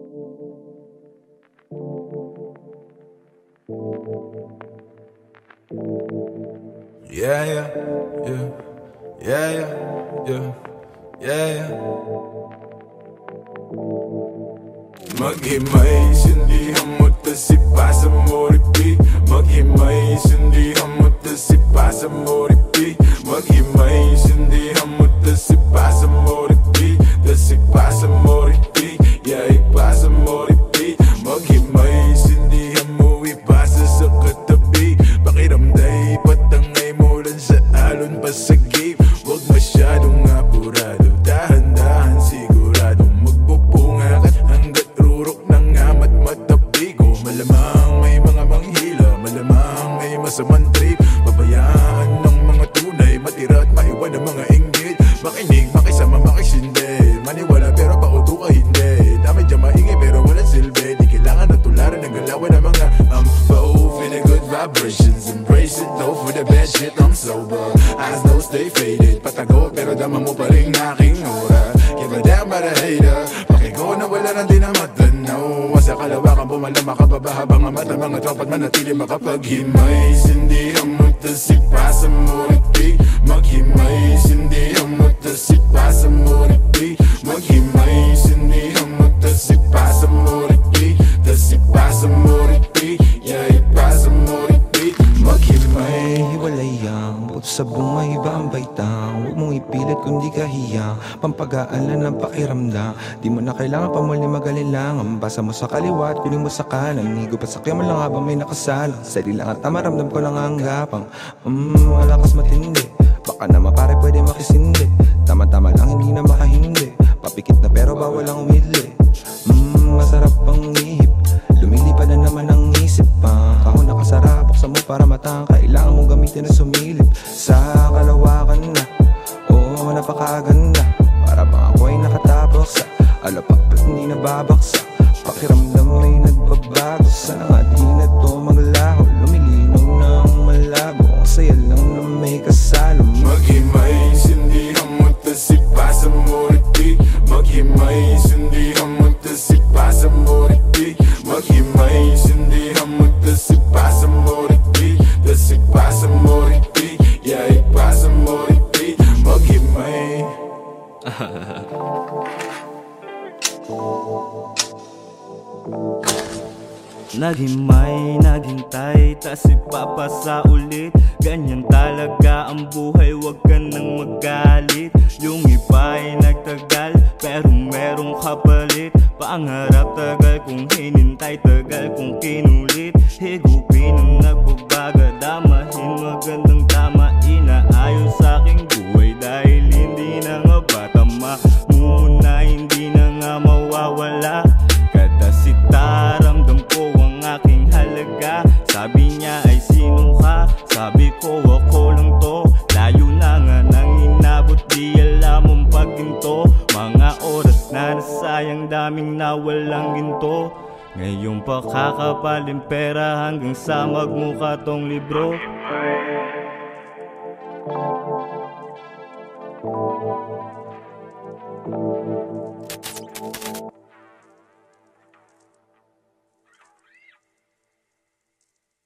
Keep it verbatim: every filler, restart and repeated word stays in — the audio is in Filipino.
Yeah, yeah, yeah, yeah, yeah, yeah, yeah, yeah. Maghimay, sindihan mo ta si Pasa Moripi. Maghimay, sindihan mo ta si Pasa Moripi. Maghimay, sindihan mo ta si Pasa Moripi. Ta si Pasa Moripi, yeah, ipasa Moripi. Maghimay, sindihan mo ipasa sa katabi. Pakiramday, patangay mo lang sa alon pa sa game. Huwag masyadong apurado, dahan-dahan sigurado. Magpupunga ka hanggat rurok ng amat matabigo. Malamang may mga manghila, malamang may masamang trip. Pabayaan ng mga tunay, matira at maiwan ng mga inggit. Makinig, makisama, makisindi. Maniwala pero pauto ka hindi. Dami dyan maingay pero walang silbi. Di kailangan na tularan ng galawan ng mga ampo. Feeling good vibrations, embrace it. No for the bad shit, I'm sober. Eyes don't stay faded. Patago pero dama mo pa rin aking aura. Give a damn about a hater. Pakiko na wala nang di na matanaw. Sa kalawakan pumalama ka pa ba habang ang mata mga tropa't manatili makapaghimay. Sindihan mo ta si Pasa Moripi. Maghimay, sindihan mo ta si Pasa Moripi. Maghimay, sindihan mo ta si Pasa Moripi. Ta si Pasa Moripi, yeah, ipasa Moripi. Maghimay, hiwalay ang buto sa bunga, iba ang baitang. Huwag mong ipilit kung di ka hiyang. Pampagaalan ng pakiramdam. Di mo na kailangan pa muli mag-alilangan. Basa mo sa kaliwa at kunin mo sa kanan. Higop at sakya mo lang habang may nakasalang. Sali lang at tamaramdam ko lang ang gapang. Mmm, malakas matindi. Baka naman pare pwede makisindi. Tama-tama lang hindi na makahindi. Papikit na pero bawal ang umidli. Mmm, masarap ang ihip. Lumilipad na naman ang isip pa. Kahon nakasara, buksan mo para matang. Kailangan mong gamitin na sumilip. Sa kalawakan na, oo, napakaganda. Para bang ako ay nakatapos sa alapak at hindi nababaksa. Pakiramdam ay nagbabago. Sana nga di na to maglaho. Lumilinaw ng malabo. Ang saya lang na may kasalo. Maghimay, sindihan mo ta si Pasa Moripi. Maghimay, sindihan mo ta si Pasa Moripi. Maghimay, sindihan mo ta si Pasa Moripi. Ta si Pasa Moripi, yeah, ipasa Moripi. Maghimay. Naghimay, naghintay, tas ipapasa ulit. Ganyan talaga ang buhay, wag ka nang magalit. Yung iba ay nagtagal, pero merong kapalit. Pangarap tagal kung hinintay, tagal kung kinulit. Higupin ang nagbabaga, damahin magandang tama. Inaayon sa aking buhay dahil hindi na nga ba tama. Muna hindi na nga mawawala. Kadasita, ramdam ko ang aking halaga. Sabi niya ay sino ka? Sabi ko ako lang to. Layo na nga nang inabot, di alam ang pagginto. Mga oras na nasayang, daming nawalang ginto. Ngayon pa kakapaling pera hanggang sa magmukha tong libro.